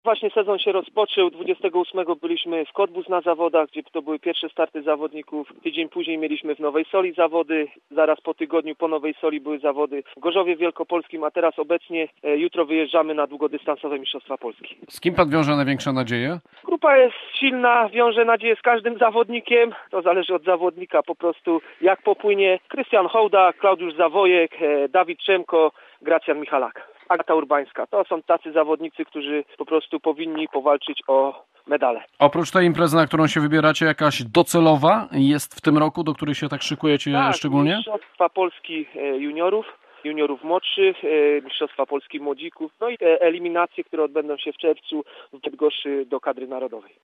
Właśnie sezon się rozpoczął, 28 byliśmy w Cottbus na zawodach, gdzie to były pierwsze starty zawodników. Tydzień później mieliśmy w Nowej Soli zawody, zaraz po tygodniu po Nowej Soli były zawody w Gorzowie Wielkopolskim, a teraz obecnie jutro wyjeżdżamy na długodystansowe Mistrzostwa Polski. Z kim pan wiąże największe nadzieje? Grupa jest silna, wiąże nadzieję z każdym zawodnikiem, to zależy od zawodnika po prostu jak popłynie. Krystian Hołda, Klaudiusz Zawojek, Dawid Czemko, Gracjan Michalak. Agata Urbańska. To są tacy zawodnicy, którzy po prostu powinni powalczyć o medale. Oprócz tej imprezy, na którą się wybieracie, jakaś docelowa jest w tym roku, do której się tak szykujecie szczególnie? Mistrzostwa Polski juniorów młodszych, Mistrzostwa Polski młodzików, no i eliminacje, które odbędą się w czerwcu w Bydgoszczy do kadry narodowej.